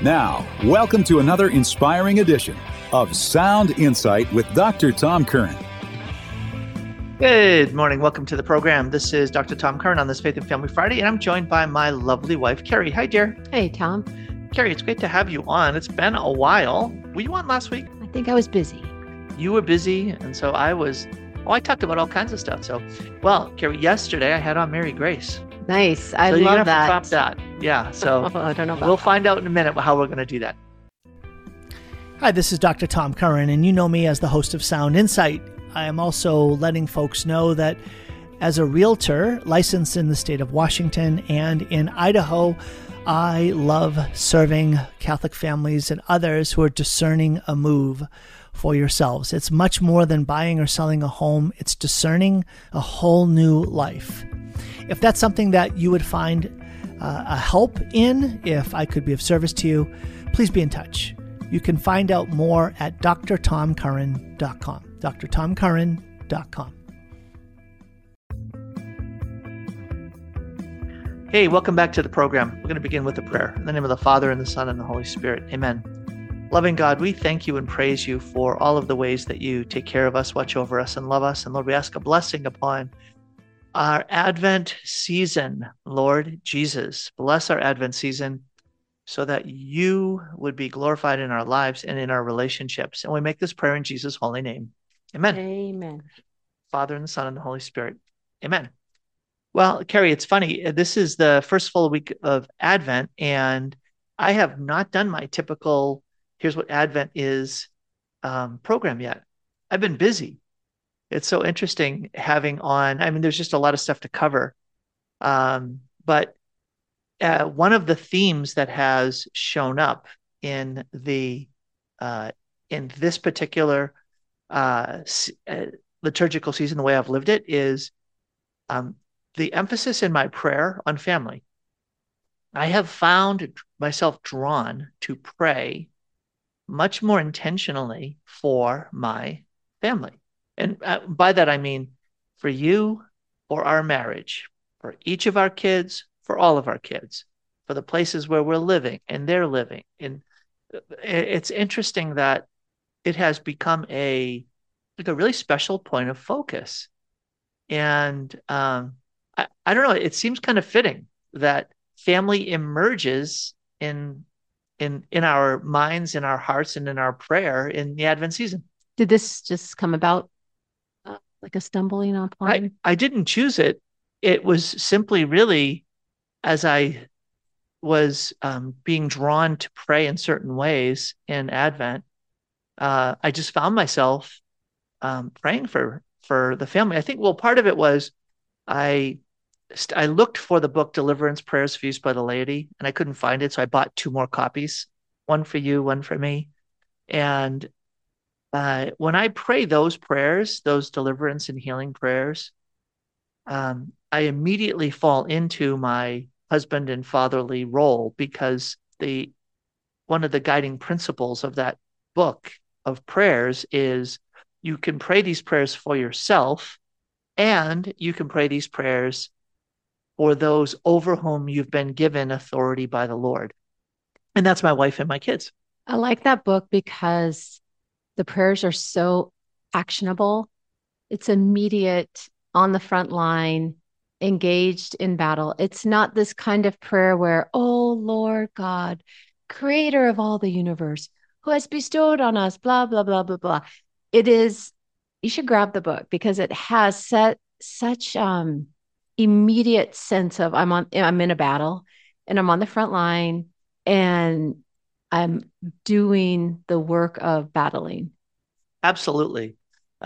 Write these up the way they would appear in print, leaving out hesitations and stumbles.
Now, welcome to another inspiring edition of Sound Insight with Dr. Tom Curran. Good morning. Welcome to the program. This is Dr. Tom Curran on this Faith and Family Friday, and I'm joined by my lovely wife, Carrie. Hi, dear. Hey, Tom. Carrie, it's great to have you on. It's been a while. Were you on last week? I think I was busy. You were busy, and so I was. I talked about all kinds of stuff. Carrie, yesterday I had on Mary Grace. Nice. I so love that. Top that. Yeah. So I don't know about we'll that. find out in a minute how we're going to do that. Hi, this is Dr. Tom Curran, and you know me as the host of Sound Insight. I am also letting folks know that as a realtor licensed in the state of Washington and in Idaho, I love serving Catholic families and others who are discerning a move for yourselves. It's much more than buying or selling a home. It's discerning a whole new life. If that's something that you would find a help in, if I could be of service to you, please be in touch. You can find out more at drtomcurran.com. drtomcurran.com. Hey, welcome back to the program. We're going to begin with a prayer. In the name of the Father, and the Son, and the Holy Spirit. Amen. Loving God, we thank you and praise you for all of the ways that you take care of us, watch over us, and love us. And Lord, we ask a blessing upon our Advent season. Lord Jesus, bless our Advent season so that you would be glorified in our lives and in our relationships. And we make this prayer in Jesus' holy name. Amen. Amen. Father, and the Son, and the Holy Spirit. Amen. Well, Carrie, it's funny. This is the first full week of Advent, and I have not done my typical, here's what Advent is program yet. I've been busy. It's so interesting having on, there's just a lot of stuff to cover. But one of the themes that has shown up in the in this particular liturgical season, the way I've lived it, is the emphasis in my prayer on family. I have found myself drawn to pray much more intentionally for my family. And by that, I mean for you, for our marriage, for each of our kids, for all of our kids, for the places where we're living and they're living. And it's interesting that it has become a really special point of focus. And I don't know, it seems kind of fitting that family emerges in our minds, in our hearts, and in our prayer in the Advent season. Did this just come about like a stumbling upon? I didn't choose it. It was simply really as I was being drawn to pray in certain ways in Advent, I just found myself praying for the family. I think, part of it was I looked for the book Deliverance Prayers for Use by the Laity, and I couldn't find it, so I bought 2 more copies, one for you, one for me. And when I pray those prayers, those deliverance and healing prayers, I immediately fall into my husband and fatherly role, because one of the guiding principles of that book of prayers is you can pray these prayers for yourself, and you can pray these prayers for those over whom you've been given authority by the Lord. And that's my wife and my kids. I like that book because the prayers are so actionable. It's immediate, on the front line, engaged in battle. It's not this kind of prayer where, oh, Lord God, creator of all the universe, who has bestowed on us, blah, blah, blah, blah, blah. It is, you should grab the book because it has such immediate sense of I'm in a battle and I'm on the front line and I'm doing the work of battling. Absolutely.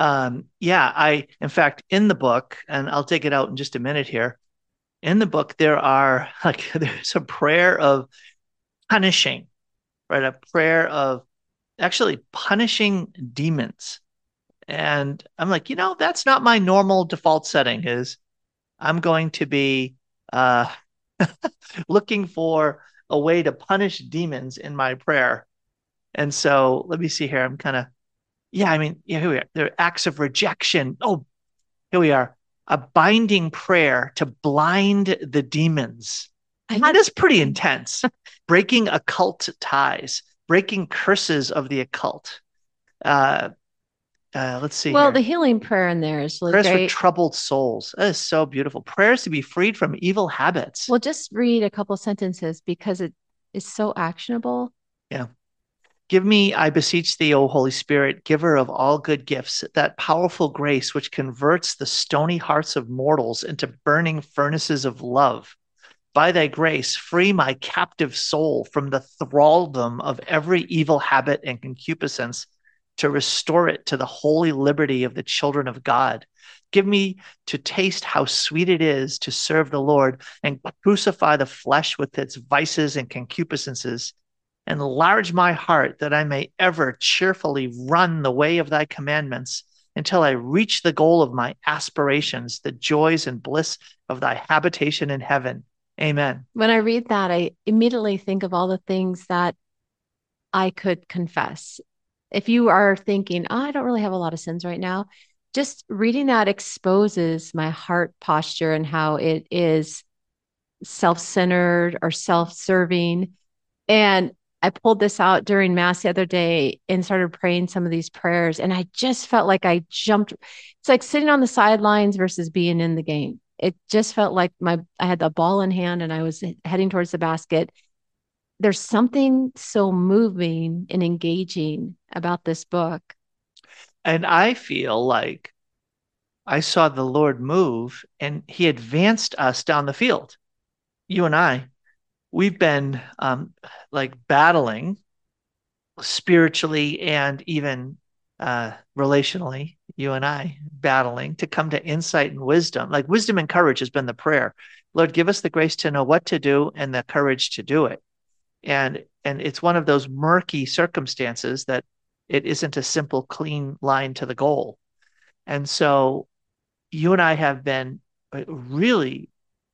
In fact, in the book, and I'll take it out in just a minute here, in the book, there's a prayer of punishing, right? A prayer of actually punishing demons. And I'm like, that's not my normal default setting. Is I'm going to be looking for a way to punish demons in my prayer. And so let me see here. I'm kind of, here we are. There are acts of rejection. Oh, here we are. A binding prayer to blind the demons. That is pretty intense. breaking occult ties, breaking curses of the occult. Let's see Well, here. the healing prayer in there is really Prayers for great. troubled souls. That is so beautiful. Prayers to be freed from evil habits. Well, just read a couple sentences because it is so actionable. Yeah. Give me, I beseech thee, O Holy Spirit, giver of all good gifts, that powerful grace which converts the stony hearts of mortals into burning furnaces of love. By thy grace, free my captive soul from the thraldom of every evil habit and concupiscence, to restore it to the holy liberty of the children of God. Give me to taste how sweet it is to serve the Lord and crucify the flesh with its vices and concupiscences. Enlarge my heart that I may ever cheerfully run the way of thy commandments until I reach the goal of my aspirations, the joys and bliss of thy habitation in heaven. Amen. When I read that, I immediately think of all the things that I could confess. If you are thinking, oh, I don't really have a lot of sins right now, just reading that exposes my heart posture and how it is self-centered or self-serving. And I pulled this out during Mass the other day and started praying some of these prayers. And I just felt like I jumped. It's like sitting on the sidelines versus being in the game. It just felt like I had the ball in hand and I was heading towards the basket. There's something so moving and engaging about this book. And I feel like I saw the Lord move and he advanced us down the field. You and I, we've been like battling spiritually and even relationally, you and I battling to come to insight and wisdom. Like wisdom and courage has been the prayer. Lord, give us the grace to know what to do and the courage to do it. And it's one of those murky circumstances that it isn't a simple, clean line to the goal. And so you and I have been really,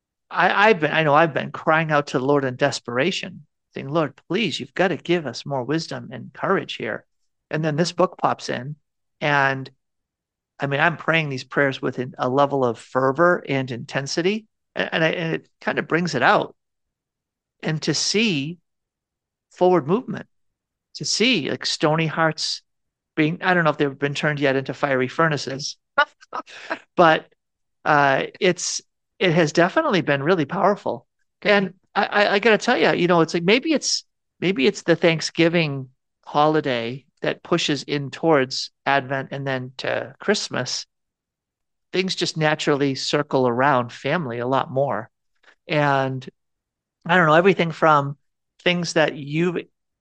I know I've been crying out to the Lord in desperation, saying, Lord, please, you've got to give us more wisdom and courage here. And then this book pops in. And I mean, I'm praying these prayers with a level of fervor and intensity. And it kind of brings it out. And to see forward movement, to see like stony hearts being, I don't know if they've been turned yet into fiery furnaces, but it has definitely been really powerful. And I got to tell you, it's like maybe it's the Thanksgiving holiday that pushes in towards Advent and then to Christmas. Things just naturally circle around family a lot more. And I don't know, everything from things that you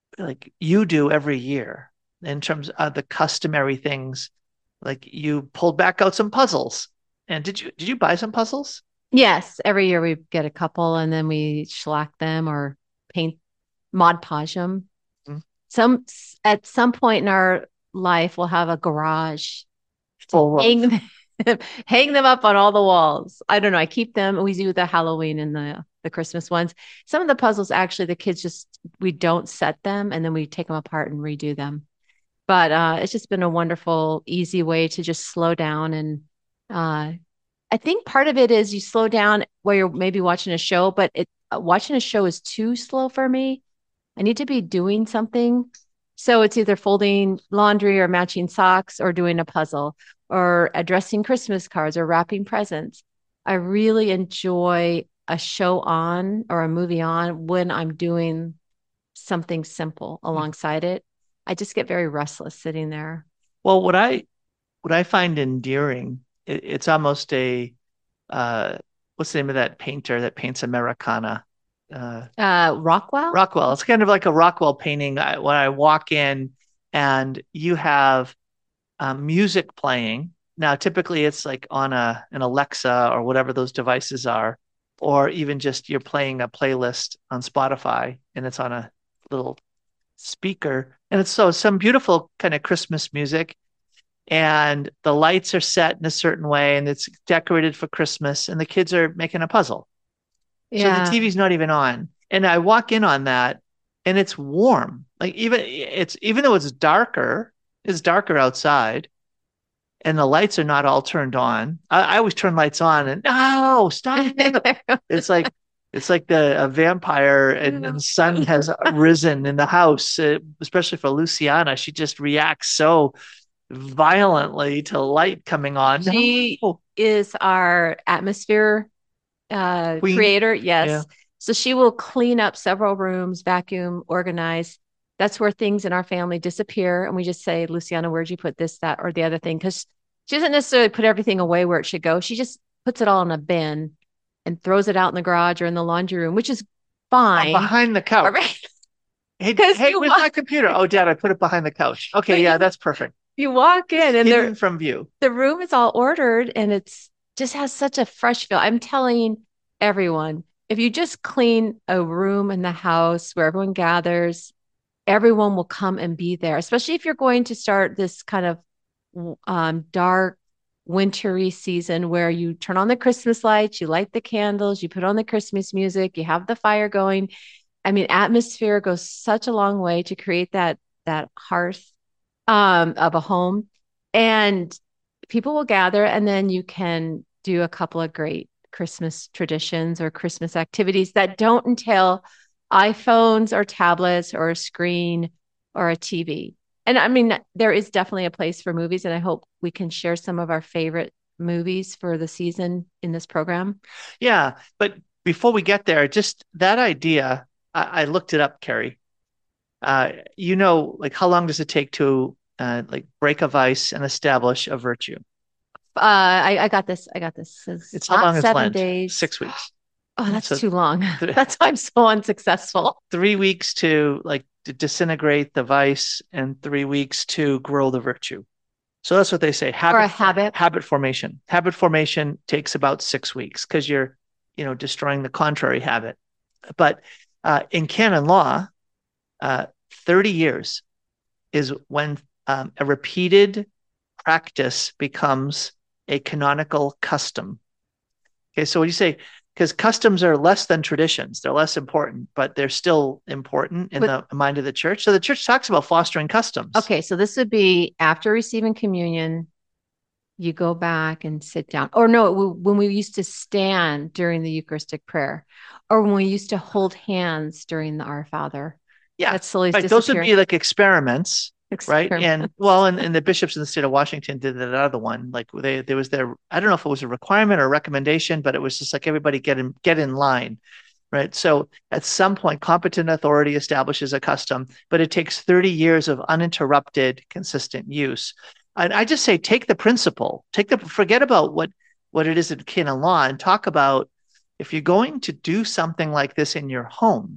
do every year in terms of the customary things, like you pulled back out some puzzles. And did you buy some puzzles? Yes, every year we get a couple and then we shellac them or paint Mod Podge them. Mm-hmm. At some point in our life, we'll have a garage full of hang them up on all the walls. I don't know. I keep them. We do the Halloween and the Christmas ones. Some of the puzzles, actually, the kids we don't set them and then we take them apart and redo them. But it's just been a wonderful, easy way to just slow down. And I think part of it is you slow down while you're maybe watching a show, but watching a show is too slow for me. I need to be doing something. So it's either folding laundry or matching socks or doing a puzzle or addressing Christmas cards or wrapping presents. I really enjoy a show on or a movie on when I'm doing something simple alongside it. I just get very restless sitting there. Well, what I find endearing, it's almost a what's the name of that painter that paints Americana? Rockwell? Rockwell. It's kind of like a Rockwell painting. When I walk in and you have music playing. Now, typically it's like on an Alexa or whatever those devices are, or even just you're playing a playlist on Spotify and it's on a little speaker. And it's some beautiful kind of Christmas music. And the lights are set in a certain way and it's decorated for Christmas and the kids are making a puzzle. Yeah. So the TV's not even on. And I walk in on that and it's warm. Like even though it's darker outside and the lights are not all turned on. I always turn lights on and no, stop. It's like It's like a vampire and the sun has risen in the house, especially for Luciana. She just reacts so violently to light coming on. She is our atmosphere Queen. creator. Yes. Yeah. So she will clean up several rooms, vacuum, organize. That's where things in our family disappear. And we just say, Luciana, where'd you put this, that, or the other thing? Because she doesn't necessarily put everything away where it should go. She just puts it all in a bin and throws it out in the garage or in the laundry room, which is fine. Behind the couch. Right. Hey, where's my computer? Oh, Dad, I put it behind the couch. Okay, yeah, that's perfect. You walk in and hidden from view. The room is all ordered and it's just has such a fresh feel. I'm telling everyone, if you just clean a room in the house where everyone gathers, everyone will come and be there, especially if you're going to start this kind of dark, wintry season where you turn on the Christmas lights, you light the candles, you put on the Christmas music, you have the fire going. I mean, atmosphere goes such a long way to create that hearth of a home, and people will gather, and then you can do a couple of great Christmas traditions or Christmas activities that don't entail iPhones or tablets or a screen or a TV. And I mean, there is definitely a place for movies, and I hope we can share some of our favorite movies for the season in this program. Yeah, but before we get there, just that idea, I looked it up, Carrie. Like how long does it take to like break a vice and establish a virtue? I got this. It's how long is 7 Lent? days. 6 weeks. Oh, that's too long. That's why I'm so unsuccessful. 3 weeks to disintegrate the vice and 3 weeks to grow the virtue. So that's what they say. Habit formation. Habit formation takes about 6 weeks because you're, destroying the contrary habit. But in canon law, 30 years is when a repeated practice becomes a canonical custom. Okay, so what do you say? Because customs are less than traditions. They're less important, but they're still important in the mind of the church. So the church talks about fostering customs. Okay, so this would be after receiving communion, you go back and sit down. Or no, when we used to stand during the Eucharistic prayer, or when we used to hold hands during the Our Father. Yeah, that's slowly right. Those would be like experiments. Right. And the bishops in the state of Washington did that other one. Like there was I don't know if it was a requirement or a recommendation, but it was just like everybody get in line. Right. So at some point, competent authority establishes a custom, but it takes 30 years of uninterrupted, consistent use. And I just say, take the principle, forget about what it is in canon law and talk about if you're going to do something like this in your home,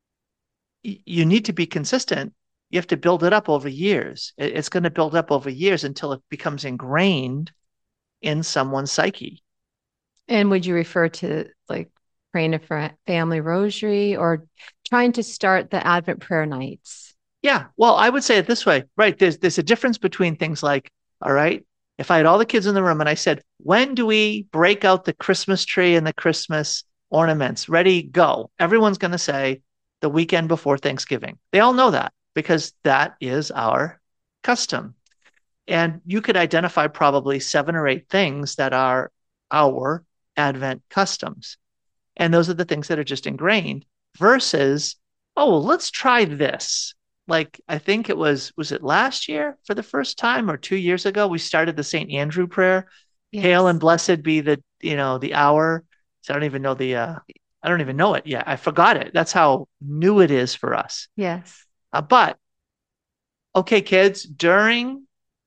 you need to be consistent. You have to build it up over years. It's going to build up over years until it becomes ingrained in someone's psyche. And would you refer to like praying a family rosary or trying to start the Advent prayer nights? Yeah. Well, I would say it this way, right? There's a difference between things like, all right, if I had all the kids in the room and I said, when do we break out the Christmas tree and the Christmas ornaments? Ready, go. Everyone's going to say the weekend before Thanksgiving. They all know that, because that is our custom. And you could identify probably 7 or 8 things that are our Advent customs. And those are the things that are just ingrained versus, let's try this. Like, I think was it last year for the first time or 2 years ago, we started the St. Andrew prayer. Yes. Hail and blessed be the hour. So I don't even know it yet. I forgot it. That's how new it is for us. Yes. But okay, kids, during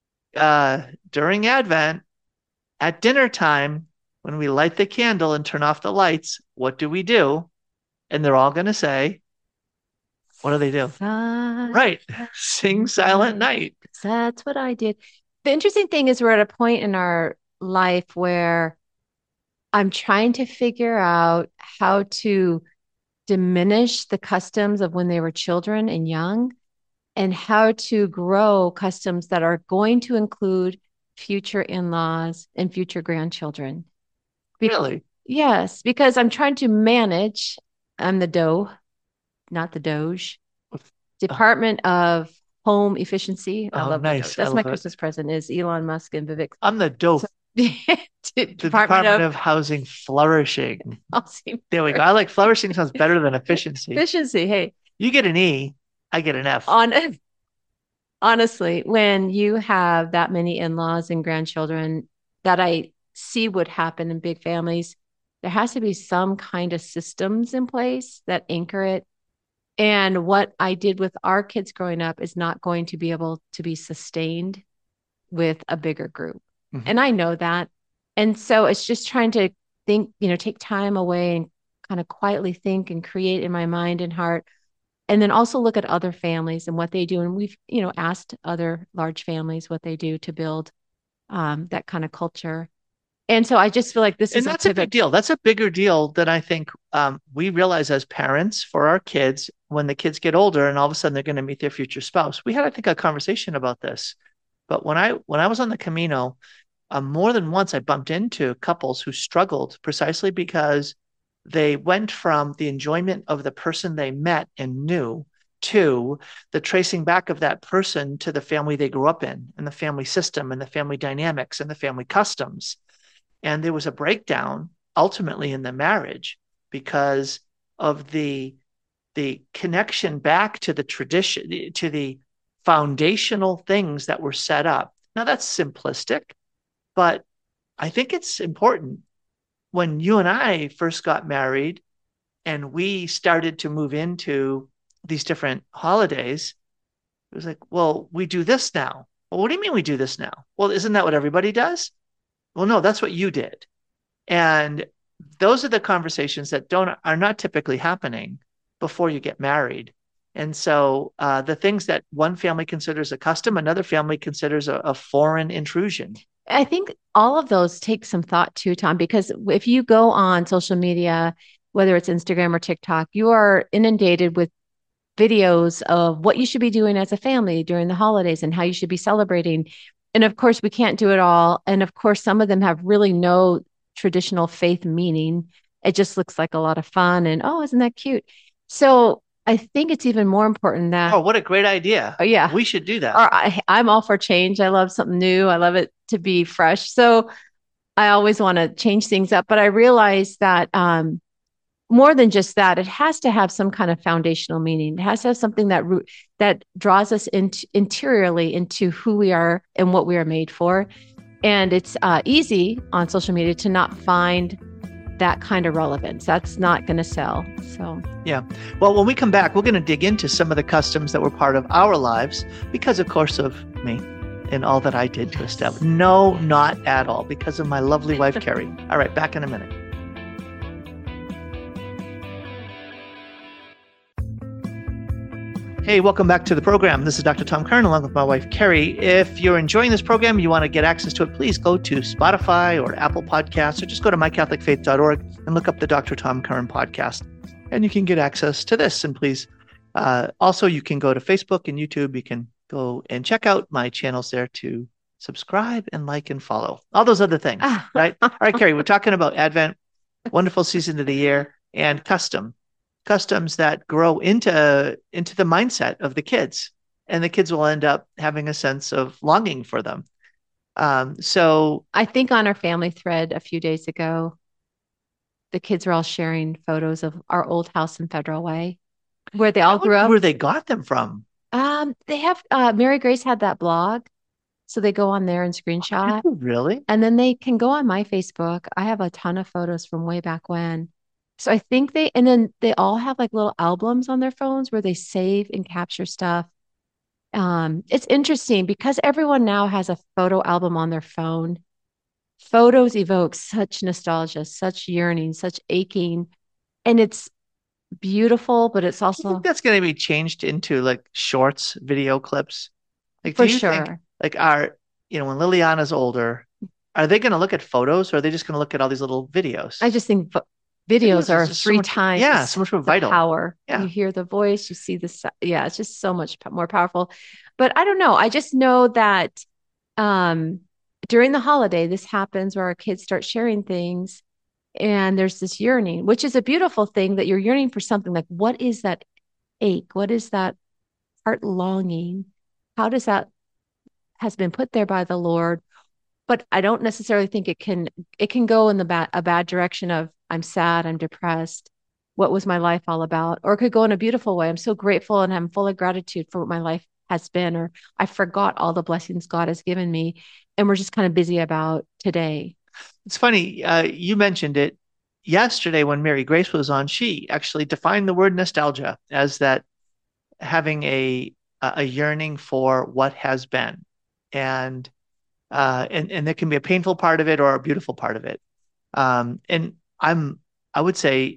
Advent, at dinner time, when we light the candle and turn off the lights, what do we do? And they're all going to say, what do they do? Right. Sing Silent Night. That's what I did. The interesting thing is we're at a point in our life where I'm trying to figure out how to diminish the customs of when they were children and young, and how to grow customs that are going to include future in-laws and future grandchildren. Really? Yes, because I'm trying to manage. I'm the DOE, not the Doge. Department of Home Efficiency. I love nice. That's my Christmas present is Elon Musk and Vivek. I'm the DOE. The Department of Housing Flourishing. Housing. There we go. I like flourishing sounds better than efficiency. Efficiency. Hey, you get an E, I get an F. Honestly, when you have that many in-laws and grandchildren that I see would happen in big families, there has to be some kind of systems in place that anchor it. And what I did with our kids growing up is not going to be able to be sustained with a bigger group. Mm-hmm. And I know that. And so it's just trying to think, take time away and kind of quietly think and create in my mind and heart. And then also look at other families and what they do. And we've, asked other large families what they do to build that kind of culture. And so I just feel like that's a big deal. That's a bigger deal than I think we realize as parents for our kids when the kids get older and all of a sudden they're going to meet their future spouse. We had, I think, a conversation about this. But when I was on the Camino, more than once I bumped into couples who struggled precisely because they went from the enjoyment of the person they met and knew to the tracing back of that person to the family they grew up in and the family system and the family dynamics and the family customs. And there was a breakdown ultimately in the marriage because of the connection back to the tradition, to the foundational things that were set up. Now that's simplistic, but I think it's important. When you and I first got married and we started to move into these different holidays, it was like, well, we do this now. Well, what do you mean we do this now? Well, isn't that what everybody does? Well, no, that's what you did. And those are the conversations that are not typically happening before you get married. And so the things that one family considers a custom, another family considers a foreign intrusion. I think all of those take some thought too, Tom, because if you go on social media, whether it's Instagram or TikTok, you are inundated with videos of what you should be doing as a family during the holidays and how you should be celebrating. And of course, we can't do it all. And of course, some of them have really no traditional faith meaning. It just looks like a lot of fun and, oh, isn't that cute? So I think it's even more important that... Oh, what a great idea. Oh, yeah. We should do that. Or I'm all for change. I love something new. I love it to be fresh. So I always want to change things up. But I realize that more than just that, it has to have some kind of foundational meaning. It has to have something that draws us interiorly into who we are and what we are made for. And it's easy on social media to not find that kind of relevance. That's not going to sell. So, yeah. Well, when we come back, we're going to dig into some of the customs that were part of our lives because, of course, of me and all that I did to establish. No, not at all. Because of my lovely wife, Carrie. All right. Back in a minute. Hey, welcome back to the program. This is Dr. Tom Curran along with my wife, Carrie. If you're enjoying this program, you want to get access to it, please go to Spotify or Apple Podcasts, or just go to mycatholicfaith.org and look up the Dr. Tom Curran podcast. And you can get access to this. And please, also, you can go to Facebook and YouTube. You can go and check out my channels there to subscribe and like and follow. All those other things, right? All right, Carrie, we're talking about Advent, wonderful season of the year, and customs that grow into the mindset of the kids, and the kids will end up having a sense of longing for them. So I think on our family thread a few days ago, the kids were all sharing photos of our old house in Federal Way, where they all grew up. Where they got them from? They have Mary Grace had that blog, so they go on there and screenshot. Oh, really? And then they can go on my Facebook. I have a ton of photos from way back when. So I think and then they all have like little albums on their phones where they save and capture stuff. It's interesting because everyone now has a photo album on their phone. Photos evoke such nostalgia, such yearning, such aching, and it's beautiful, but it's also... I think that's going to be changed into like shorts, video clips. Like, for sure. Think, like when Liliana's older, are they going to look at photos or are they just going to look at all these little videos? I just think videos are three times so much more vital. Power. Yeah. You hear the voice, you see the yeah, it's just so much more powerful. But I don't know. I just know that during the holiday, this happens where our kids start sharing things, and there's this yearning, which is a beautiful thing, that you're yearning for something. Like, what is that ache? What is that heart longing? How does that has been put there by the Lord? but I don't necessarily think it can go in a bad direction of I'm sad, I'm depressed. What was my life all about? Or it could go in a beautiful way. I'm so grateful and I'm full of gratitude for what my life has been, or I forgot all the blessings God has given me. And we're just kind of busy about today. It's funny, you mentioned it yesterday when Mary Grace was on. She actually defined the word nostalgia as that having a yearning for what has been, and and there can be a painful part of it or a beautiful part of it. And I would say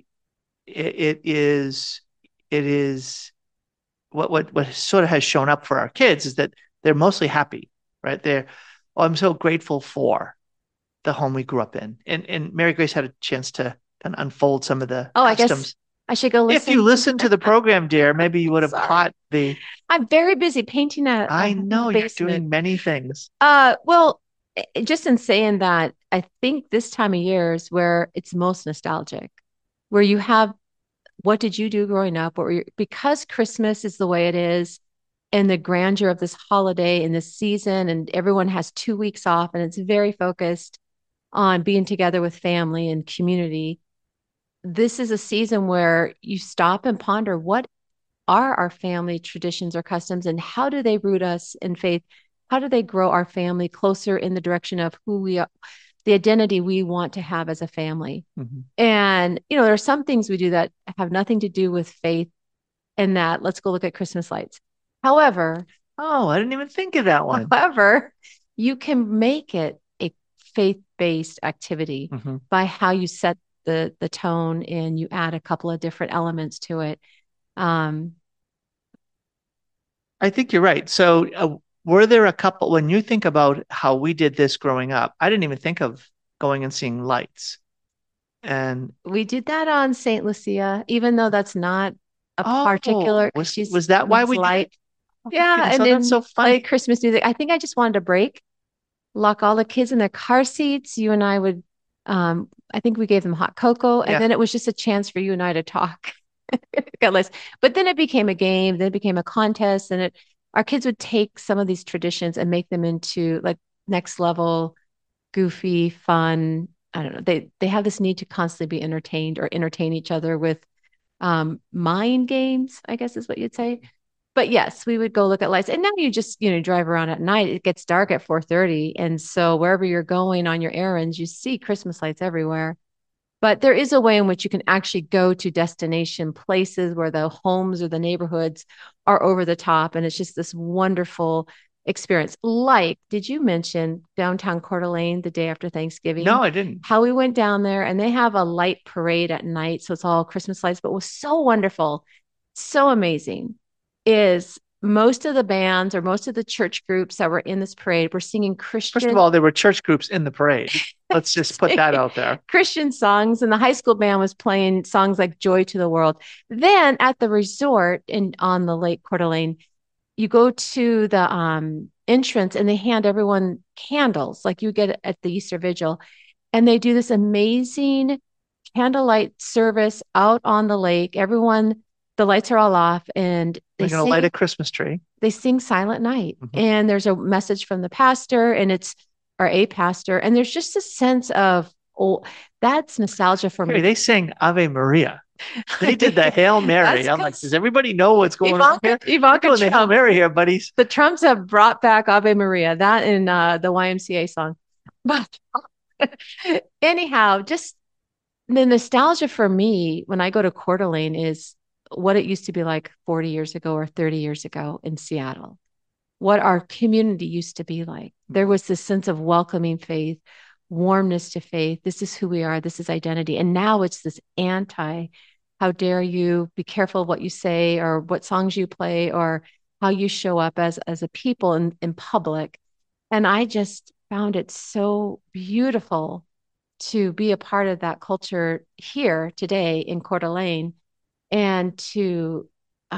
it is what sort of has shown up for our kids is that they're mostly happy, right? Oh, I'm so grateful for the home we grew up in. And Mary Grace had a chance to kind of unfold some of the Oh, I guess customs. I should go If you listen. listened to the program, dear, maybe you would have Sorry. caught the. I'm very busy painting I a know you're doing basement. many things. Well, just in saying that, I think this time of year is where it's most nostalgic, where you have what did you do growing up? Because Christmas is the way it is, and the grandeur of this holiday and this season, and everyone has 2 weeks off, and it's very focused on being together with family and community. This is a season where you stop and ponder what are our family traditions or customs, and how do they root us in faith? How do they grow our family closer in the direction of who we are, the identity we want to have as a family? Mhm. And, there are some things we do that have nothing to do with faith, and that let's go look at Christmas lights. However, Oh, I didn't even think of that one. however, you can make it a faith-based activity Mhm. by how you set the tone and you add a couple of different elements to it. Um, I think you're right. So, were there a couple, when you think about how we did this growing up, I didn't even think of going and seeing lights. And we did that on Saint Lucia, even though that's not a oh, particular, because was she's was that why means we did it? light. Oh my Yeah, goodness. and Oh, that's then so play funny. Christmas music. I think I just wanted to lock all the kids in their car seats. You and I would, I think we gave them hot cocoa, and Yeah. then it was just a chance for you and I to talk. Got less. But then it became a game, then it became a contest, and our kids would take some of these traditions and make them into like next level, goofy, fun. I don't know. They have this need to constantly be entertained or entertain each other with mind games, I guess is what you'd say. But yes, we would go look at lights. And now you just, drive around at night. It gets dark at 4:30. And so wherever you're going on your errands, you see Christmas lights everywhere. But there is a way in which you can actually go to destination places where the homes or the neighborhoods are over the top. And it's just this wonderful experience. Like, did you mention downtown Coeur d'Alene the day after No, Thanksgiving? I didn't. How we went down there, and they have a light parade at night. So it's all Christmas lights, but it was so wonderful, so amazing. Is most of the bands or most of the church groups that were in this parade were singing First of Christian all, there were church groups in the parade. Let's just put that out there. Christian songs, and the high school band was playing songs like Joy to the World. Then at the resort on the Lake Coeur d'Alene, you go to the entrance and they hand everyone candles like you get at the Easter Vigil. And they do this amazing candlelight service out on the lake. Everyone, the lights are all off, and We're going to light a Christmas tree. they sing Silent Night. And there's a message from the pastor, and it's or a pastor, and there's just a sense of, oh, that's nostalgia for Hey, me. they sang Ave Maria. They did the Hail Mary. I'm like, does everybody know what's going on here? Ivanka Doing the Hail Trump. Mary here, buddies. The Trumps have brought back Ave Maria, that in the YMCA song. But anyhow, just the nostalgia for me when I go to Coeur d'Alene is what it used to be like 40 years ago or 30 years ago in Seattle, what our community used to be like. There was this sense of welcoming faith, warmness to faith. This is who we are. This is identity. And now it's this how dare you, be careful what you say or what songs you play or how you show up as a people in public. And I just found it so beautiful to be a part of that culture here today in Coeur d'Alene, and to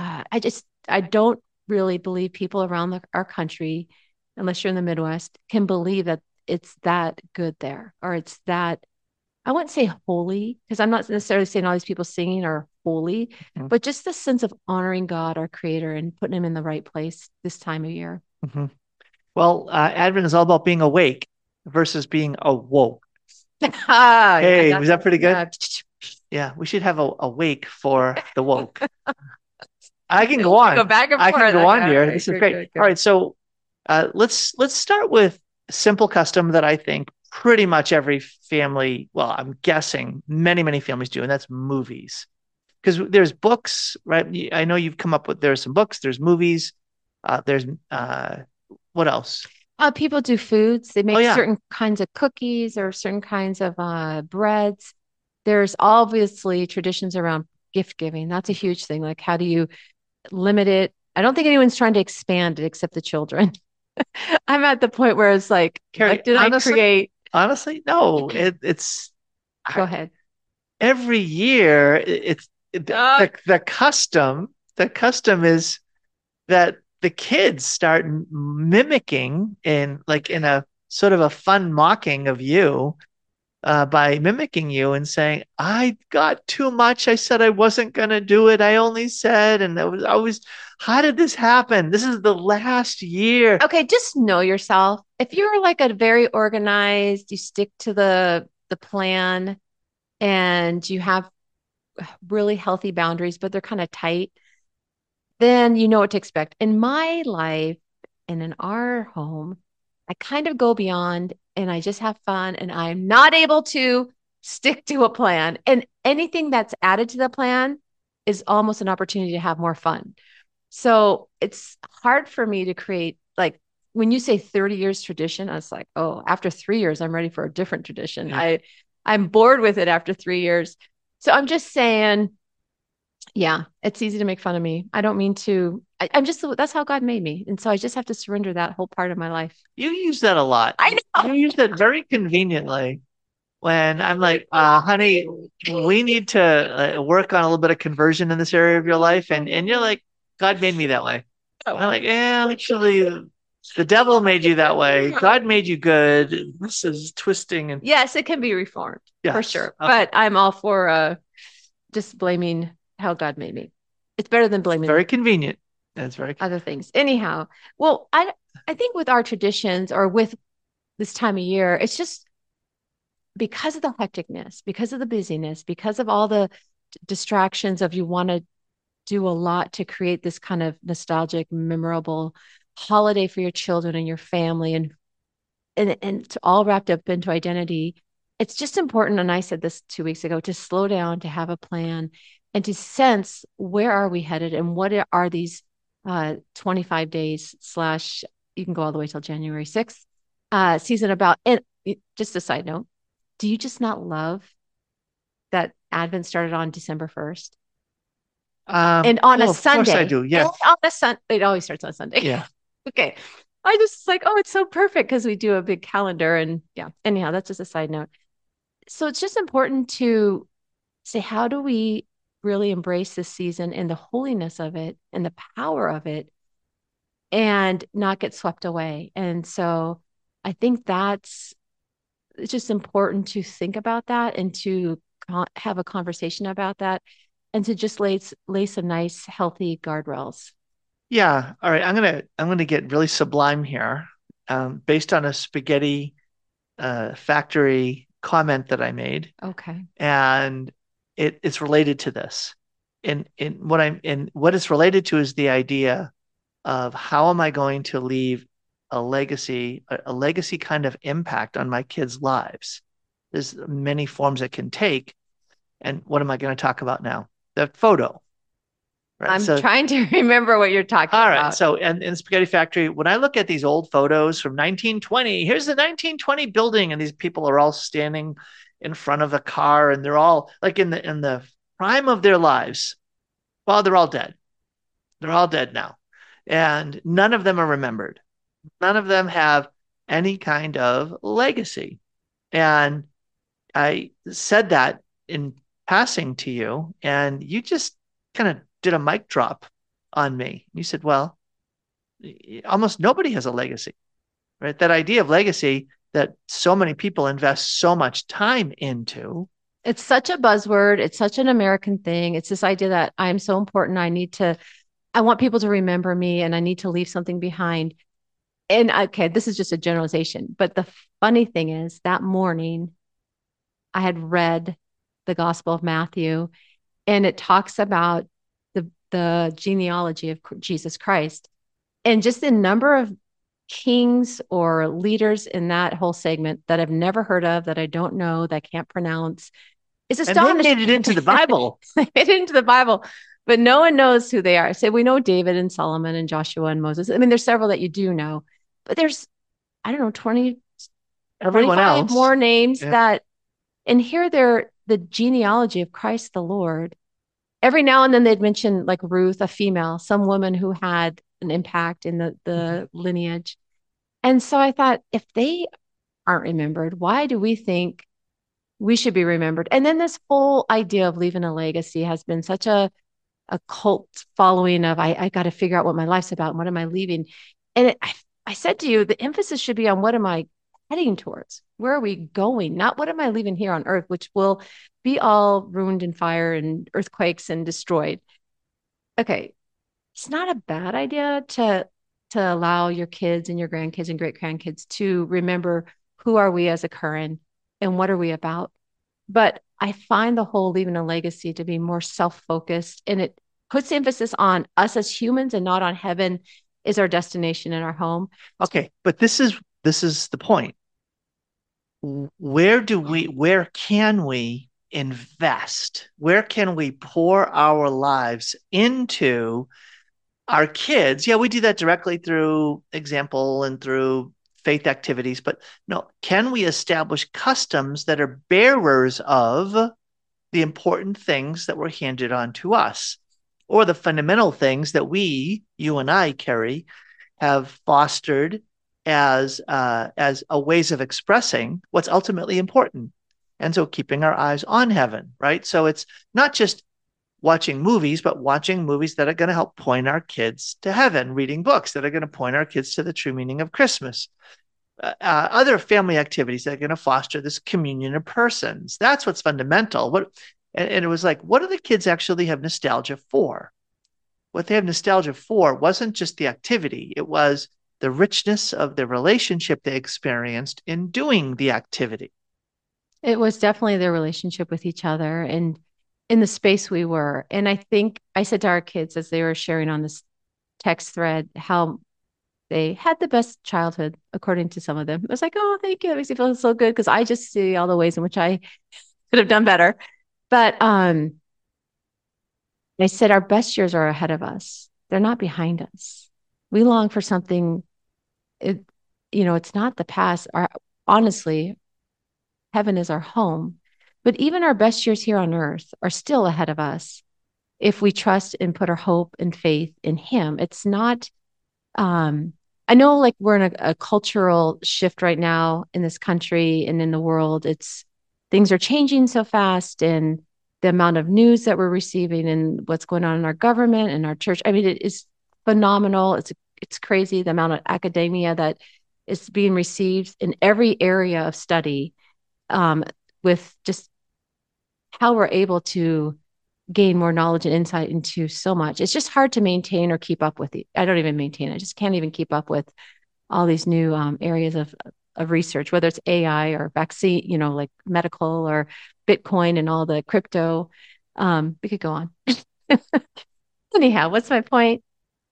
I don't really believe people around our country, unless you're in the Midwest, can believe that it's that good there, or it's that, I wouldn't say holy, because I'm not necessarily saying all these people singing are holy, but just the sense of honoring God, our creator, and putting him in the right place this time of year. Well, Advent is all about being awake. versus being awoke. Ah, yeah, Hey, was that pretty good? yeah. Yeah, we should have a wake for the woke. I can go on. Go back and I forth. can go on Okay, here. okay, This is good, great. good, good. All right, so let's start with a simple custom that I think pretty much every family, well, I'm guessing many families do, and that's movies. Because there's books, right? I know you've come up with there's some books, there's movies, there's what else? People do foods. They Oh make yeah, certain kinds of cookies or certain kinds of breads. There's obviously traditions around gift giving. That's a huge thing. Like, how do you limit it? I don't think anyone's trying to expand it except the children. I'm at the point where it's like, Carrie, what did I create? honestly, no, it's Go ahead. every year Uh, the custom is that the kids start mimicking in a sort of a fun mocking of you by mimicking you and saying, I got too much. I said I wasn't going to do it. I only said, and I was, how did this happen? This is the last year. okay, just know yourself. If you're like a very organized, you stick to the plan and you have really healthy boundaries, but they're kind of tight, then you know what to expect. In my life and in our home, I kind of go beyond and I just have fun and I'm not able to stick to a plan. And anything that's added to the plan is almost an opportunity to have more fun. So it's hard for me to create, like, when you say 30 years tradition, I was like, oh, after 3 years, I'm ready for a different tradition. Yeah. I'm bored with it after 3 years. So I'm just saying, yeah, it's easy to make fun of me. I don't mean to. I'm just, that's how God made me. And so I just have to surrender that whole part of my life. You use that a lot. I know. You use that very conveniently when I'm like, honey, we need to work on a little bit of conversion in this area of your life. And you're like, God made me that way. And I'm like, yeah, actually, the devil made you that way. God made you good. This is twisting and Yes, it can be reformed for yes. sure. Okay. But I'm all for just blaming how God made me. It's better than blaming Very convenient. That's very other things. Anyhow, well, I think with our traditions or with this time of year, it's just because of the hecticness, because of the busyness, because of all the distractions of you want to do a lot to create this kind of nostalgic, memorable holiday for your children and your family and it's all wrapped up into identity. It's just important, and I said this 2 weeks ago, to slow down, to have a plan, and to sense where are we headed and what are these 25 days slash, you can go all the way till January 6th season about. And just a side note, do you just not love that Advent started on December 1st? And on a Sunday. Of course I do. Yeah. On a it always starts on Sunday. Yeah. Okay. I just like, oh, it's so perfect because we do a big calendar. And yeah, anyhow, that's just a side note. So it's just important to say, how do we really embrace this season and the holiness of it and the power of it and not get swept away? And so I think it's just important to think about that and to have a conversation about that and to just lay some nice, healthy guardrails. Yeah. All right. I'm gonna get really sublime here, based on a spaghetti factory comment that I made, Okay. and it's related to this. And what it's related to is the idea of how am I going to leave a legacy kind of impact on my kids' lives. There's many forms it can take, and what am I going to talk about now? The photo. Right? I'm trying to remember what you're talking about. All right. So, and in Spaghetti Factory, when I look at these old photos from 1920, here's the 1920 building, and these people are all standing in front of a car, and they're all like in the prime of their lives. Well, they're all dead. They're all dead now, and none of them are remembered. None of them have any kind of legacy. And I said that in passing to you, and you just kind of did a mic drop on me. You said, well, almost nobody has a legacy, right? That idea of legacy that so many people invest so much time into. It's such a buzzword. It's such an American thing. It's this idea that I'm so important. I want people to remember me and I need to leave something behind. And okay, this is just a generalization, but the funny thing is that morning I had read the Gospel of Matthew, and it talks about the genealogy of Jesus Christ, and just the number of kings or leaders in that whole segment that I've never heard of, that I don't know, that I can't pronounce. It's astonishing. And they made it into the Bible. They made it into the Bible, but no one knows who they are. So we know David and Solomon and Joshua and Moses. I mean, there's several that you do know, but there's, I don't know, 20, everyone 25 else more names that, and here they're the genealogy of Christ the Lord. Every now and then they'd mention like Ruth, a female, some woman who had an impact in the lineage. And so I thought, if they aren't remembered, why do we think we should be remembered? And then this whole idea of leaving a legacy has been such a cult following of, I got to figure out what my life's about and what am I leaving? And I said to you, the emphasis should be on what am I heading towards? Where are we going? Not what am I leaving here on earth, which will be all ruined in fire and earthquakes and destroyed. Okay. It's not a bad idea to allow your kids and your grandkids and great grandkids to remember who are we as a Curran and what are we about. But I find the whole leaving a legacy to be more self-focused, and it puts emphasis on us as humans and not on heaven is our destination and our home. Okay, but this is the point. Where can we invest? Where can we pour our lives into our kids? Yeah, we do that directly through example and through faith activities, but no, can we establish customs that are bearers of the important things that were handed on to us, or the fundamental things that you and I, Carrie, have fostered as a ways of expressing what's ultimately important. And so keeping our eyes on heaven, right? So it's not just watching movies, but watching movies that are going to help point our kids to heaven, reading books that are going to point our kids to the true meaning of Christmas, other family activities that are going to foster this communion of persons. That's what's fundamental. And it was like, what do the kids actually have nostalgia for? What they have nostalgia for wasn't just the activity. It was the richness of the relationship they experienced in doing the activity. It was definitely their relationship with each other and in the space we were. And I think I said to our kids as they were sharing on this text thread how they had the best childhood, according to some of them. It was like, oh, thank you. That makes me feel so good because I just see all the ways in which I could have done better. But I said our best years are ahead of us. They're not behind us. We long for something. It's not the past. Honestly, heaven is our home. But even our best years here on earth are still ahead of us if we trust and put our hope and faith in Him. It's not, I know like we're in a cultural shift right now in this country and in the world. Things are changing so fast, and the amount of news that we're receiving and what's going on in our government and our church. I mean, it is phenomenal. It's crazy the amount of academia that is being received in every area of study, with just how we're able to gain more knowledge and insight into so much. It's just hard to maintain or keep up with it. I don't even maintain. I just can't even keep up with all these new areas of research, whether it's AI or vaccine, like medical or Bitcoin and all the crypto. We could go on. Anyhow, what's my point?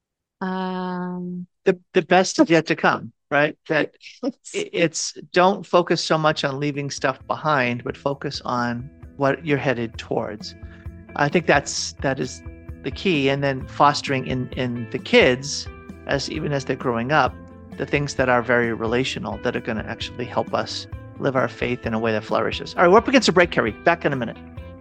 The best is yet to come, right? That it's don't focus so much on leaving stuff behind, but focus on what you're headed towards. I think that is the key. And then fostering in the kids, even as they're growing up, the things that are very relational, that are going to actually help us live our faith in a way that flourishes. All right, we're up against a break, Carrie. Back in a minute.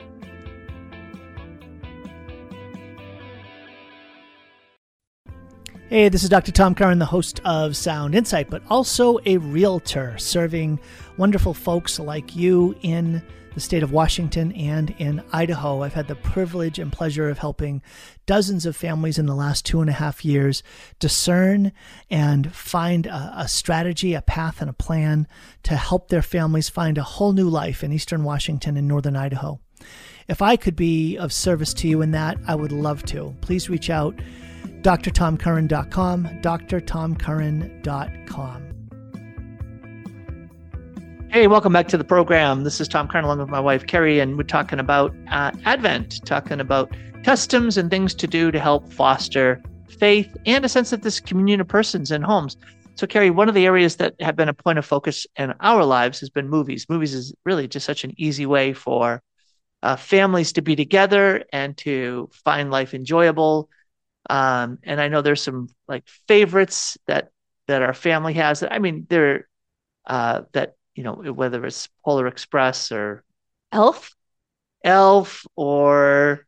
Hey, this is Dr. Tom Curran, the host of Sound Insight, but also a realtor serving wonderful folks like you in the state of Washington and in Idaho. I've had the privilege and pleasure of helping dozens of families in the last 2.5 years discern and find a strategy, a path, and a plan to help their families find a whole new life in eastern Washington and northern Idaho. If I could be of service to you in that, I would love to. Please reach out. drtomcurran.com, drtomcurran.com. Hey, welcome back to the program. This is Tom Curran along with my wife, Carrie, and we're talking about Advent, talking about customs and things to do to help foster faith and a sense of this communion of persons in homes. So, Carrie, one of the areas that have been a point of focus in our lives has been movies. Movies is really just such an easy way for families to be together and to find life enjoyable. And I know there's some like favorites that our family has. I mean, they're that, you know, whether it's Polar Express or Elf. Or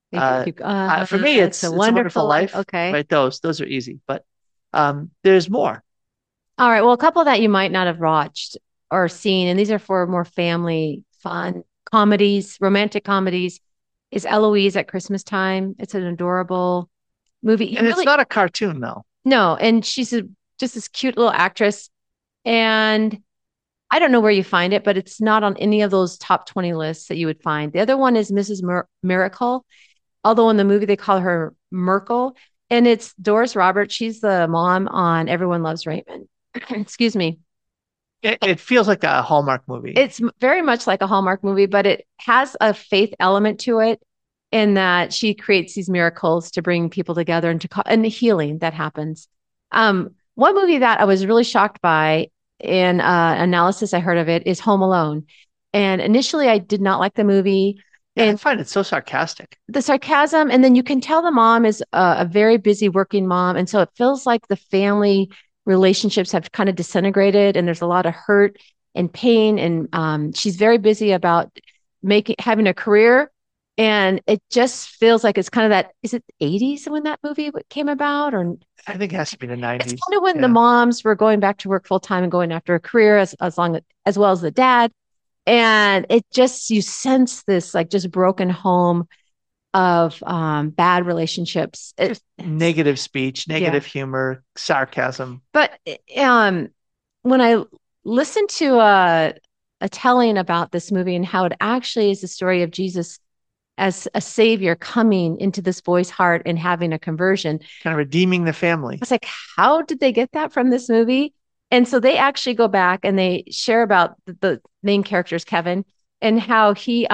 for me, it's a It's a Wonderful Life. Okay. Right. Those are easy, but there's more. All right. Well, a couple that you might not have watched or seen, and these are for more family fun comedies, romantic comedies, is Eloise at Christmas Time. It's an adorable movie. And it's not a cartoon, though. No, and she's just this cute little actress. And I don't know where you find it, but it's not on any of those top 20 lists that you would find. The other one is Mrs. Miracle, although in the movie they call her Merkel. And it's Doris Roberts. She's the mom on Everyone Loves Raymond. Excuse me. It feels like a Hallmark movie. It's very much like a Hallmark movie, but it has a faith element to it in that she creates these miracles to bring people together and the healing that happens. One movie that I was really shocked by in analysis I heard of it is Home Alone. And initially I did not like the movie. Yeah, I find it so sarcastic. The sarcasm, and then you can tell the mom is a very busy working mom. And so it feels like the family relationships have kind of disintegrated and there's a lot of hurt and pain. And she's very busy about having a career. And it just feels like it's kind of that, is it 80s when that movie came about? Or I think it has to be the 90s. It's kind of when the moms were going back to work full time and going after a career as well as the dad. And it just, you sense this like just broken home of bad relationships. Negative speech, negative humor, sarcasm. But when I listened to a telling about this movie and how it actually is the story of Jesus as a savior coming into this boy's heart and having a conversion. Kind of redeeming the family. I was like, how did they get that from this movie? And so they actually go back and they share about the main character's Kevin and how he,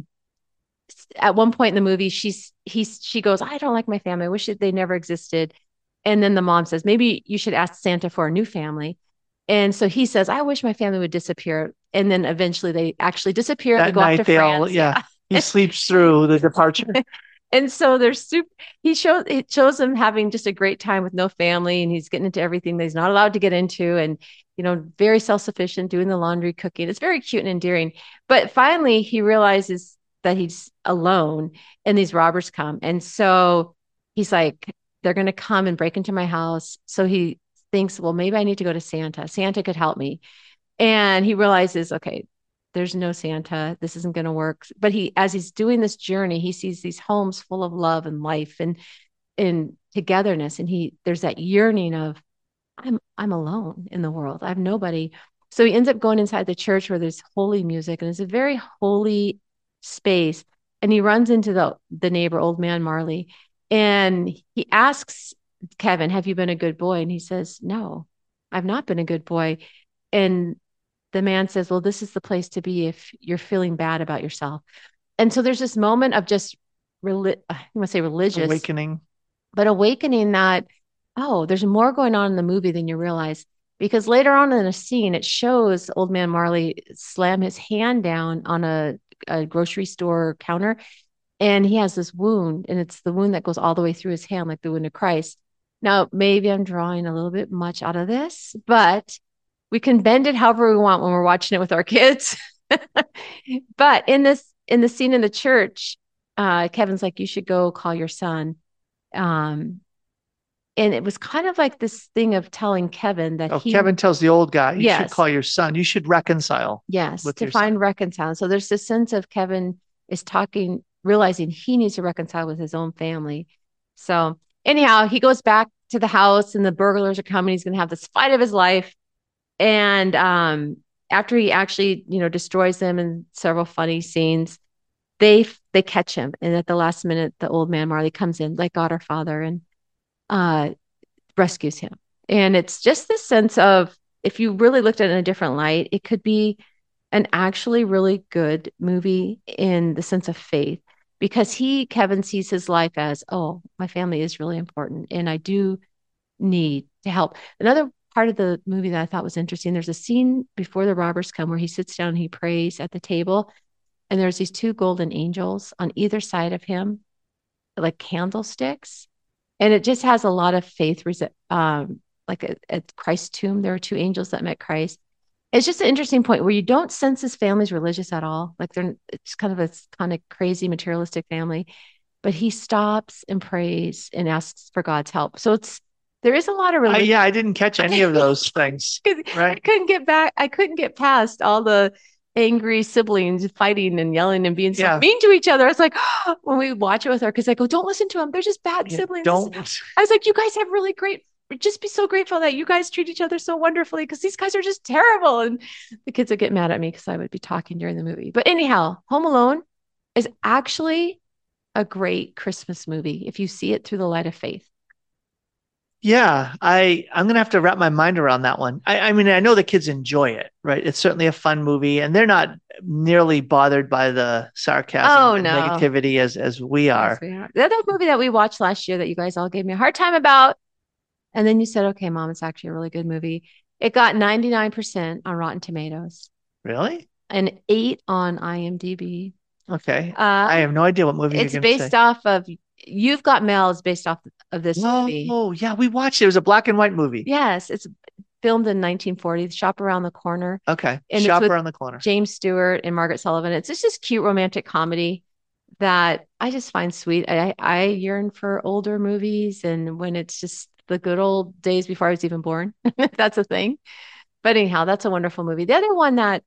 at one point in the movie, she goes, I don't like my family. I wish they never existed. And then the mom says, maybe you should ask Santa for a new family. And so he says, I wish my family would disappear. And then eventually they actually disappear. That they go off to France. He sleeps through the departure. And so it shows him having just a great time with no family, and he's getting into everything that he's not allowed to get into, and very self-sufficient, doing the laundry, cooking. It's very cute and endearing. But finally he realizes that he's alone and these robbers come. And so he's like, they're going to come and break into my house. So he thinks, well, maybe I need to go to Santa. Santa could help me. And he realizes, okay, there's no Santa. This isn't going to work. But as he's doing this journey, he sees these homes full of love and life and togetherness. And there's that yearning of, I'm alone in the world. I have nobody. So he ends up going inside the church where there's holy music, and it's a very holy space. And he runs into the neighbor, Old Man Marley, and he asks Kevin, have you been a good boy? And he says, no, I've not been a good boy. And the man says, well, this is the place to be if you're feeling bad about yourself. And so there's this moment of just, I want to say religious. Awakening that, oh, there's more going on in the movie than you realize. Because later on in a scene, it shows Old Man Marley slam his hand down on a grocery store counter. And he has this wound, and it's the wound that goes all the way through his hand, like the wound of Christ. Now, maybe I'm drawing a little bit much out of this, but we can bend it however we want when we're watching it with our kids. But in the scene in the church, Kevin's like, you should go call your son. And it was kind of like this thing of telling Kevin that Kevin tells the old guy, you should call your son. You should reconcile. Yes, to find reconcile. So there's this sense of Kevin is realizing he needs to reconcile with his own family. So anyhow, he goes back to the house and the burglars are coming. He's going to have this fight of his life. And after he actually, destroys them in several funny scenes, they catch him. And at the last minute, the Old Man Marley comes in, like God our Father. And rescues him. And it's just this sense of, if you really looked at it in a different light, it could be an actually really good movie in the sense of faith, because Kevin sees his life as, oh, my family is really important and I do need to help. Another part of the movie that I thought was interesting, there's a scene before the robbers come where he sits down and he prays at the table. And there's these two golden angels on either side of him, like candlesticks. And it just has a lot of faith. Like at Christ's tomb, there are two angels that met Christ. It's just an interesting point where you don't sense this family's religious at all. Like it's kind of a kind of crazy materialistic family, but he stops and prays and asks for God's help. So there is a lot of religion. I didn't catch any of those things. Right. I couldn't get past all the angry siblings fighting and yelling and being so mean to each other. I was like, when we watch it with her, because I go, don't listen to them. They're just bad siblings. Don't. I was like, you guys have really great, just be so grateful that you guys treat each other so wonderfully, because these guys are just terrible. And the kids would get mad at me because I would be talking during the movie. But anyhow, Home Alone is actually a great Christmas movie if you see it through the light of faith. Yeah, I'm going to have to wrap my mind around that one. I mean, I know the kids enjoy it, right? It's certainly a fun movie, and they're not nearly bothered by the sarcasm and negativity as we are. Yes, we are. The other movie that we watched last year that you guys all gave me a hard time about, and then you said, okay, Mom, it's actually a really good movie. It got 99% on Rotten Tomatoes. Really? And 8 on IMDb. Okay. I have no idea what movie you're going to say. It's based off of You've Got Mail is based off of this movie. Oh, yeah. We watched it. It was a black and white movie. Yes. It's filmed in 1940. Shop Around the Corner. Okay. And Shop Around the Corner. James Stewart and Margaret Sullivan. It's just this cute romantic comedy that I just find sweet. I yearn for older movies, and when it's just the good old days before I was even born, that's a thing. But anyhow, that's a wonderful movie. The other one that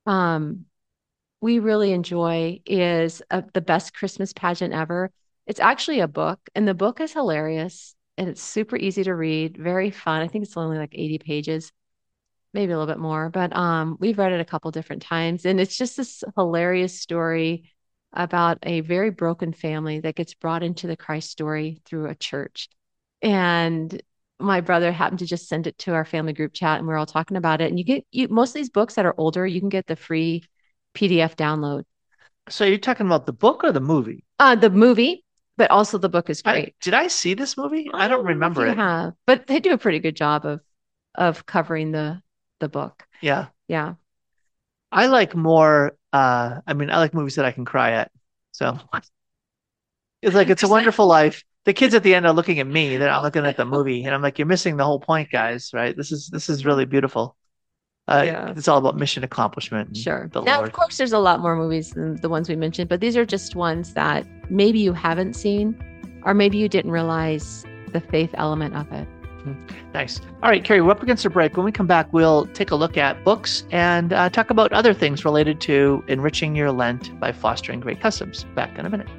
we really enjoy is The Best Christmas Pageant Ever. It's actually a book, and the book is hilarious, and it's super easy to read, very fun. I think it's only like 80 pages, maybe a little bit more, but we've read it a couple different times, and it's just this hilarious story about a very broken family that gets brought into the Christ story through a church. And my brother happened to just send it to our family group chat, and we're all talking about it. And most of these books that are older, you can get the free PDF download. So you're talking about the book or the movie? The movie. But also the book is great. Did I see this movie? I don't remember it. Have, but they do a pretty good job of covering the book. Yeah. Yeah. I like more, I like movies that I can cry at. So it's like, It's a Wonderful Life. The kids at the end are looking at me. They're not looking at the movie. And I'm like, you're missing the whole point, guys, right? This is really beautiful. It's all about mission accomplishment. Sure. Now, of course, there's a lot more movies than the ones we mentioned, but these are just ones that maybe you haven't seen, or maybe you didn't realize the faith element of it. Nice. All right, Carrie, we're up against a break. When we come back, we'll take a look at books and talk about other things related to enriching your Lent by fostering great customs. Back in a minute.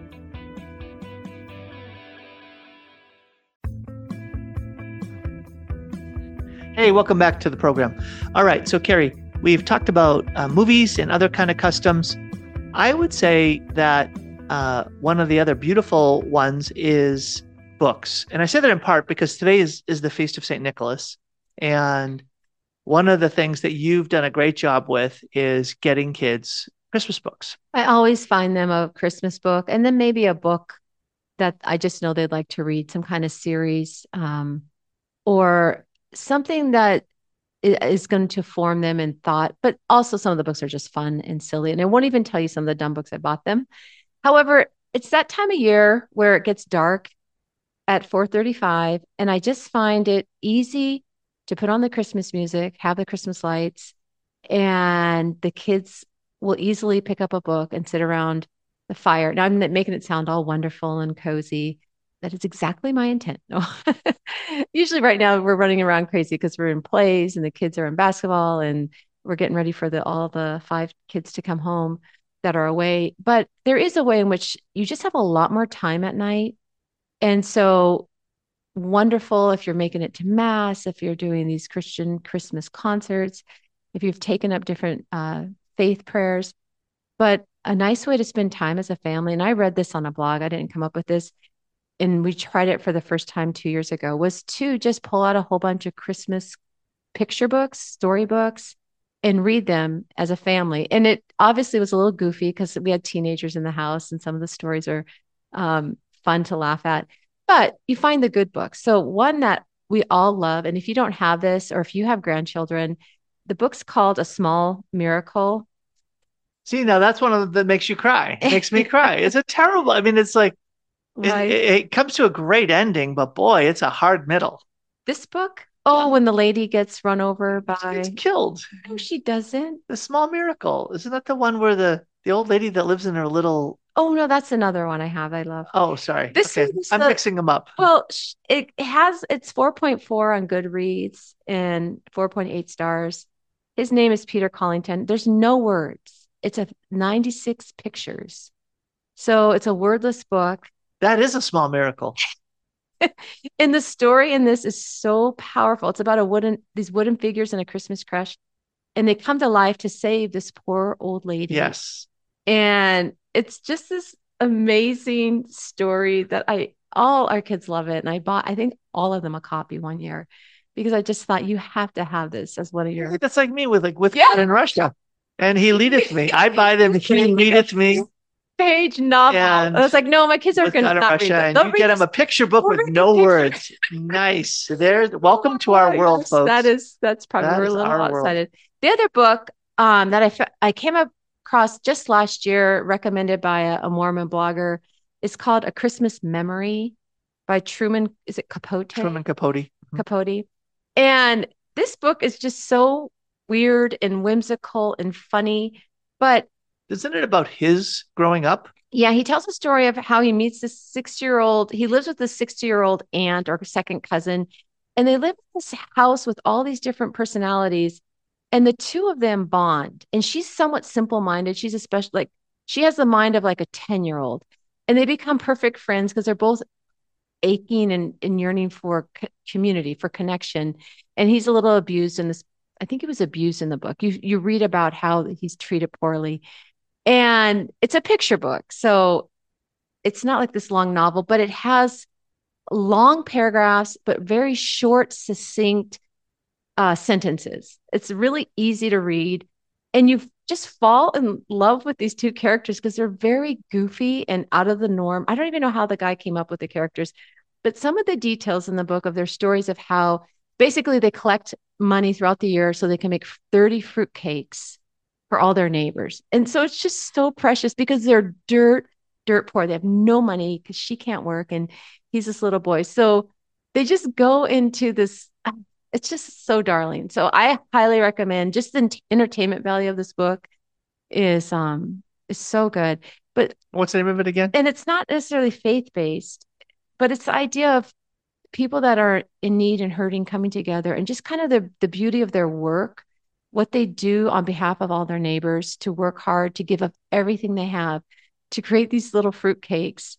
Hey, welcome back to the program. All right, so Carrie, we've talked about movies and other kind of customs. I would say that one of the other beautiful ones is books. And I say that in part because today is the Feast of St. Nicholas. And one of the things that you've done a great job with is getting kids Christmas books. I always find them a Christmas book, and then maybe a book that I just know they'd like to read, some kind of series, or something that is going to form them in thought. But also some of the books are just fun and silly. And I won't even tell you some of the dumb books I bought them. However, it's that time of year where it gets dark at 4:35. And I just find it easy to put on the Christmas music, have the Christmas lights, and the kids will easily pick up a book and sit around the fire. Now I'm making it sound all wonderful and cozy. That is exactly my intent. No. Usually right now we're running around crazy because we're in plays and the kids are in basketball and we're getting ready for all the 5 kids to come home that are away. But there is a way in which you just have a lot more time at night. And so wonderful if you're making it to Mass, if you're doing these Christian Christmas concerts, if you've taken up different faith prayers. But a nice way to spend time as a family, and I read this on a blog, I didn't come up with this, and we tried it for the first time 2 years ago, was to just pull out a whole bunch of Christmas picture books, storybooks, and read them as a family. And it obviously was a little goofy because we had teenagers in the house and some of the stories are fun to laugh at. But you find the good books. So one that we all love, and if you don't have this or if you have grandchildren, the book's called A Small Miracle. See, now that's one of them that makes you cry. It makes me cry. It's a terrible, I mean, it's like, Right. it comes to a great ending, but boy, it's a hard middle. This book, oh, when the lady gets run over She gets by, killed. no, she doesn't. The Small Miracle. Isn't that the one where the old lady that lives in her little, Oh, no, that's another one I have. I love. oh, sorry. This Okay. is I'm the, mixing them up. well, it's 4.4 on Goodreads and 4.8 stars. His name is Peter Collington. There's no words. It's a 96 pictures. So it's a wordless book. That is a small miracle. And the story in this is so powerful. It's about these wooden figures in a Christmas crush, and they come to life to save this poor old lady. Yes. And it's just this amazing story that all our kids love it. And I think all of them a copy one year because I just thought you have to have this as one of your. That's like me with Yeah. God in Russia. And he leadeth me. I buy them, he leadeth me. Page novel. And I was like, no, my kids are with going to God in not Russia, read and that. you get him a picture book with no words. Nice. Welcome to our world, folks. That's probably That we're a is little our world. outside. The other book that I came across just last year, recommended by a Mormon blogger, is called A Christmas Memory by Truman. Is it Capote? Truman Capote. Capote. And this book is just so weird and whimsical and funny, but Isn't it about his growing up? yeah, he tells a story of how he meets this 60-year-old. He lives with this 60-year-old aunt or second cousin, and they live in this house with all these different personalities. And the two of them bond. And she's somewhat simple-minded. She's especially like she has the mind of like a 10-year-old. And they become perfect friends because they're both aching and yearning for community, for connection. And he's a little abused in this. I think he was abused in the book. You read about how he's treated poorly. And it's a picture book. So it's not like this long novel, but it has long paragraphs, but very short, succinct sentences. It's really easy to read. And you just fall in love with these two characters because they're very goofy and out of the norm. I don't even know how the guy came up with the characters, but some of the details in the book of their stories of how basically they collect money throughout the year so they can make 30 fruit cakes for all their neighbors. And so it's just so precious because they're dirt poor. They have no money because she can't work and he's this little boy. So they just go into this. It's just so darling. So I highly recommend. Just the entertainment value of this book is so good. But What's the name of it again? and it's not necessarily faith-based, but it's the idea of people that are in need and hurting coming together and just kind of the beauty of their work, what they do on behalf of all their neighbors to work hard, to give up everything they have, to create these little fruit cakes.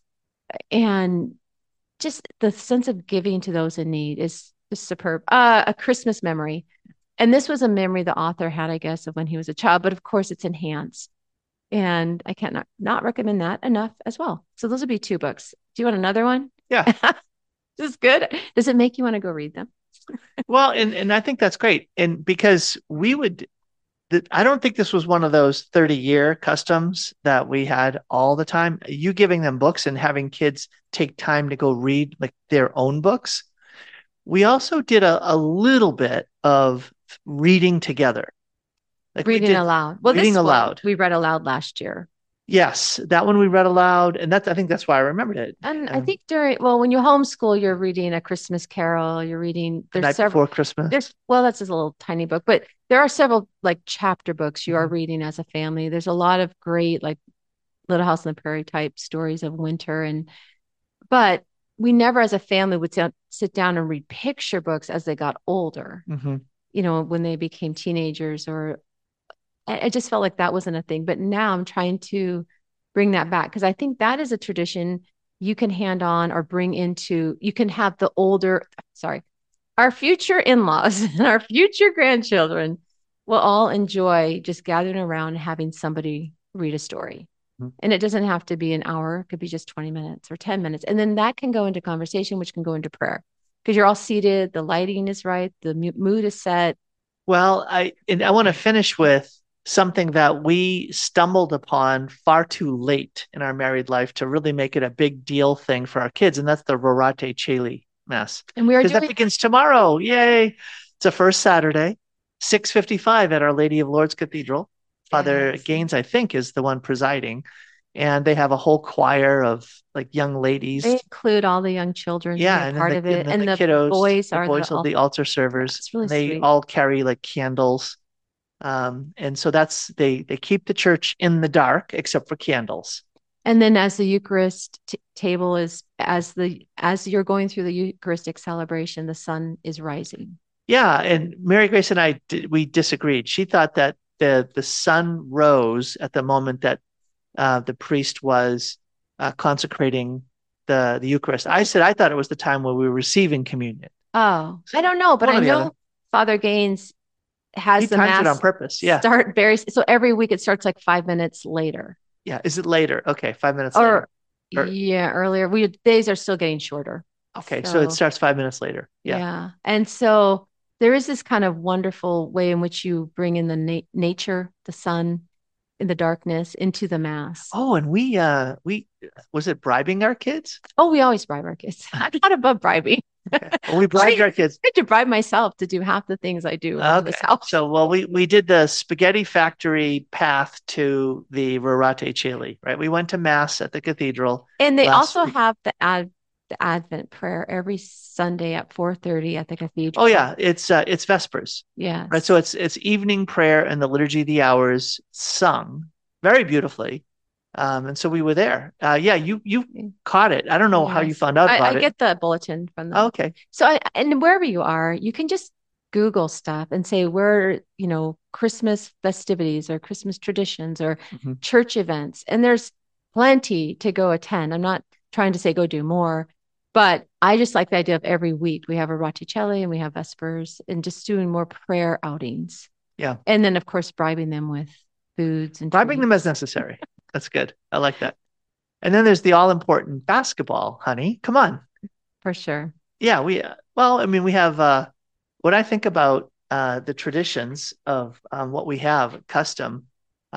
And just the sense of giving to those in need is superb. A Christmas Memory. And this was a memory the author had, I guess, of when he was a child, but of course it's enhanced. And I can't not recommend that enough as well. So those would be two books. Do you want another one? Yeah. This is good. Does it make you want to go read them? Well, and I think that's great. And because I don't think this was one of those 30-year customs that we had all the time. You giving them books and having kids take time to go read like their own books. We also did a little bit of reading together. Like Reading aloud. Well, reading this aloud. we read aloud last year. Yes, that one we read aloud, and I think that's why I remembered it. And I think when you homeschool, you're reading A Christmas Carol, you're reading, The Night Before Christmas. That's just a little tiny book, but there are several like chapter books you are reading as a family. There's a lot of great like Little House on the Prairie type stories of winter. But we never as a family would sit down and read picture books as they got older, when they became teenagers or I just felt like that wasn't a thing. But now I'm trying to bring that back because I think that is a tradition you can hand on or bring into, you can have our future in-laws and our future grandchildren will all enjoy just gathering around and having somebody read a story. Mhm. And it doesn't have to be an hour. It could be just 20 minutes or 10 minutes. And then that can go into conversation, which can go into prayer because you're all seated. The lighting is right. The mood is set. Well, I want to finish with something that we stumbled upon far too late in our married life to really make it a big deal thing for our kids, and that's the Rorate Caeli Mass. And we are Because that doing begins tomorrow. Yay. It's a first Saturday, 6:55 at Our Lady of Lourdes Cathedral. Father Yes. Gaines, I think, is the one presiding. And they have a whole choir of like young ladies. They include all the young children. Yeah, They're and part then of it. And the kiddos, boys the are boys are the altar servers. It's really and they sweet. all carry like candles. And so that's they keep the church in the dark except for candles. And then as the Eucharist table is as you're going through the Eucharistic celebration, the sun is rising. Yeah, and Mary Grace and I we disagreed. She thought that the sun rose at the moment that the priest was consecrating the Eucharist. I said I thought it was the time when we were receiving communion. Oh, I don't know, but One I or the know other. Father Gaines has He the times it mass on purpose. Yeah. start very so every week it starts like 5 minutes later. Yeah. Is it later? Okay, 5 minutes Or later. yeah, earlier. Days are still getting shorter. Okay, so it starts 5 minutes later. Yeah. Yeah. And so there is this kind of wonderful way in which you bring in the nature, the sun, in the darkness into the mass. Oh, and we was it bribing our kids? Oh, we always bribe our kids. I'm not above bribing. Okay. Well, we bribed our kids. I had to bribe myself to do half the things I do in this house. So, well, we did the spaghetti factory path to the Rorate Caeli, right? We went to mass at the cathedral. And they last also week. have the Advent prayer every Sunday at 4:30 at the cathedral. Oh yeah, it's Vespers. Yes. Right. So it's evening prayer and the Liturgy of the Hours sung very beautifully. And so we were there. Yeah, you caught it. I don't know how you Yes. found out about I it. get the bulletin from them. Oh, okay. So and wherever you are, you can just Google stuff and say where, Christmas festivities or Christmas traditions or Mhm. church events. And there's plenty to go attend. I'm not trying to say go do more, but I just like the idea of every week we have a Rorate Caeli and we have Vespers and just doing more prayer outings. Yeah. And then, of course, bribing them with foods and Bribing them treats. as necessary. That's good. I like that. And then there's the all-important basketball, honey. Come on. For sure. Yeah, we have when I think about the traditions of what we have custom,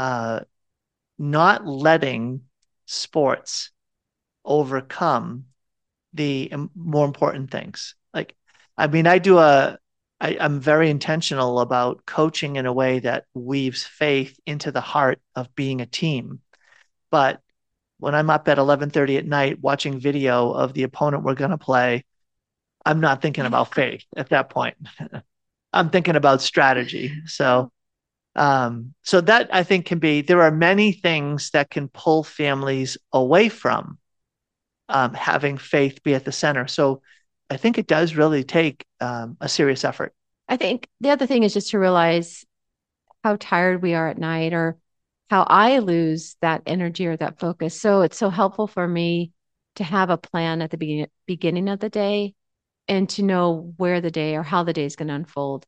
not letting sports overcome the more important things. Like, I mean, I'm very intentional about coaching in a way that weaves faith into the heart of being a team. But when I'm up at 11:30 at night watching video of the opponent we're going to play, I'm not thinking about faith at that point. I'm thinking about strategy. So that I think there are many things that can pull families away from having faith be at the center. So I think it does really take a serious effort. I think the other thing is just to realize how tired we are at night or how I lose that energy or that focus. So it's so helpful for me to have a plan at the beginning of the day and to know where the day or how the day is going to unfold.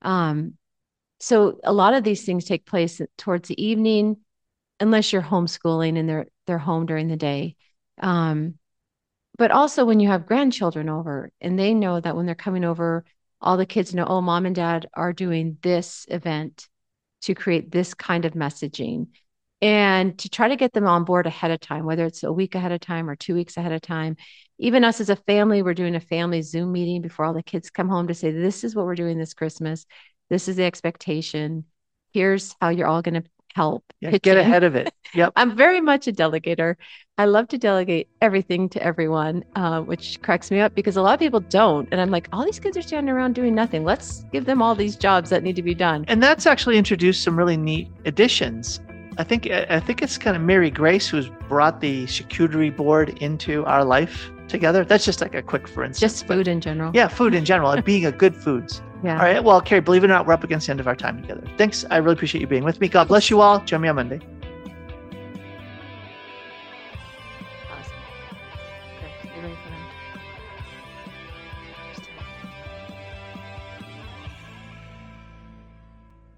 So a lot of these things take place towards the evening, unless you're homeschooling and they're home during the day. But also when you have grandchildren over and they know that when they're coming over, all the kids know, oh, mom and dad are doing this event to create this kind of messaging and to try to get them on board ahead of time, whether it's a week ahead of time or 2 weeks ahead of time. Even us as a family, we're doing a family Zoom meeting before all the kids come home to say, this is what we're doing this Christmas. This is the expectation. Here's how you're all going to help. Yeah, get ahead of it. Yep. I'm very much a delegator. I love to delegate everything to everyone, which cracks me up because a lot of people don't. And I'm like, all these kids are standing around doing nothing. Let's give them all these jobs that need to be done. And that's actually introduced some really neat additions. I think it's kind of Mary Grace who's brought the charcuterie board into our life together. That's just like a quick for instance. Just food in general. Yeah, food in general and being a good foods. Yeah. All right. Well, Carrie, believe it or not, we're up against the end of our time together. Thanks. I really appreciate you being with me. God bless you all. Join me on Monday.